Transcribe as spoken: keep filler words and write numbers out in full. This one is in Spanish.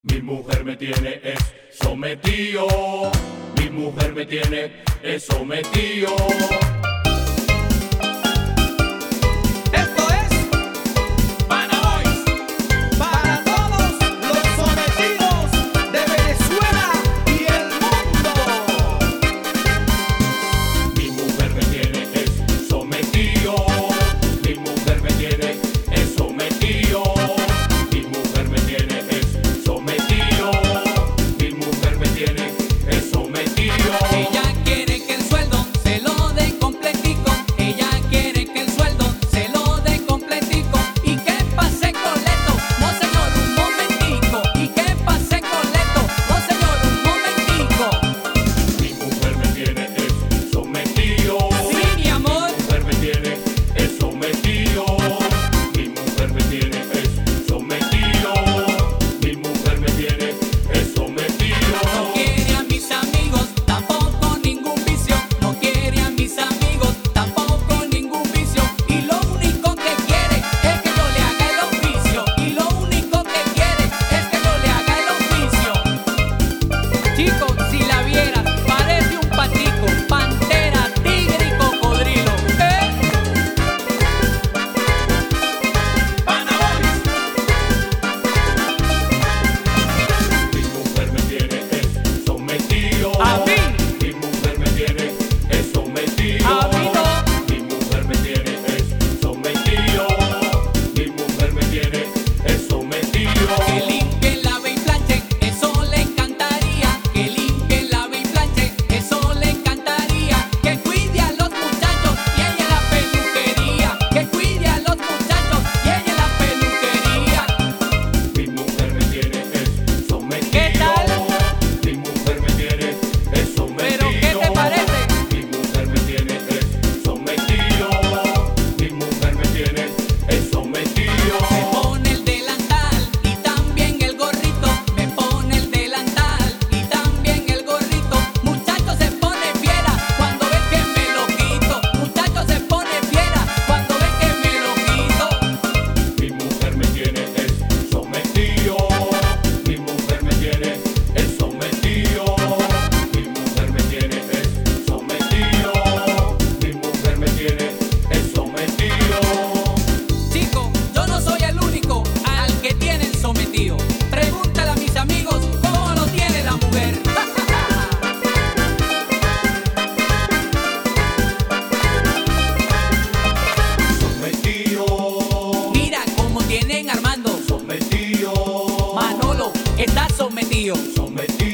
Mi mujer me tiene es sometido, mi mujer me tiene es sometido. Esto es Pana Boys, para todos los sometidos de Venezuela y el mundo. Mi mujer me tiene es sometido, mi mujer me tiene es sometido. Mi mujer me tiene es sometido, mi mujer me tiene es sometido. Ella quiere que el sueldo se lo dé completico. Ella quiere que el sueldo se lo dé completico. Y que pase coleto, no señor, un momentico. Y que pase coleto, no señor, un momentico. Mi mujer me tiene es sometido. Sí, mi amor. Mi mujer me tiene es sometido. Mi mujer me tiene es sometido. Mi mujer me tiene es sometido. No quiere a mis amigos, tampoco ningún vicio. No quiere a mis amigos, tampoco ningún vicio. Y lo único que quiere es que yo le haga el oficio. Y lo único que quiere es que yo le haga el oficio. Chicos, si la vieran, parece un patico, pantera, tigre y cocodrilo. ¿Eh? Pana Boys. Mi mujer me tiene es sometido. A mí. Mi mujer me tiene es sometido. A mí no. Mi mujer me tiene es sometido. Mi mujer me tiene es sometido. Que limpie, lave y planche, eso le encantaría. Que limpie, lave y planche, eso le encantaría. Que cuide a los muchachos y ella en la peluquería. Que cuide a los muchachos y ella en la peluquería. Mi mujer me tiene es sometido. ¿Qué tal? Mi mujer me tiene es sometido. ¿Pero qué te parece? Mi mujer me tiene es sometido. Mi mujer me tiene es sometido. Me pone el delantal y también el gorrito. Me pone el delantal y también el gorrito. Muchacho se pone fiera cuando ve que me lo quito. Muchacho se pone fiera cuando ve que me lo quito. Mi mujer me tiene es sometido. Mi mujer me tiene es sometido. Mi mujer me tiene es sometido. Mi mujer me tiene es sometido. Chico, yo no soy el único al que tienen sometido. Pregúntale a mis amigos cómo lo tiene la mujer. Sometido. Mira cómo tienen Armando. Sometido. Manolo está sometido. Sometido.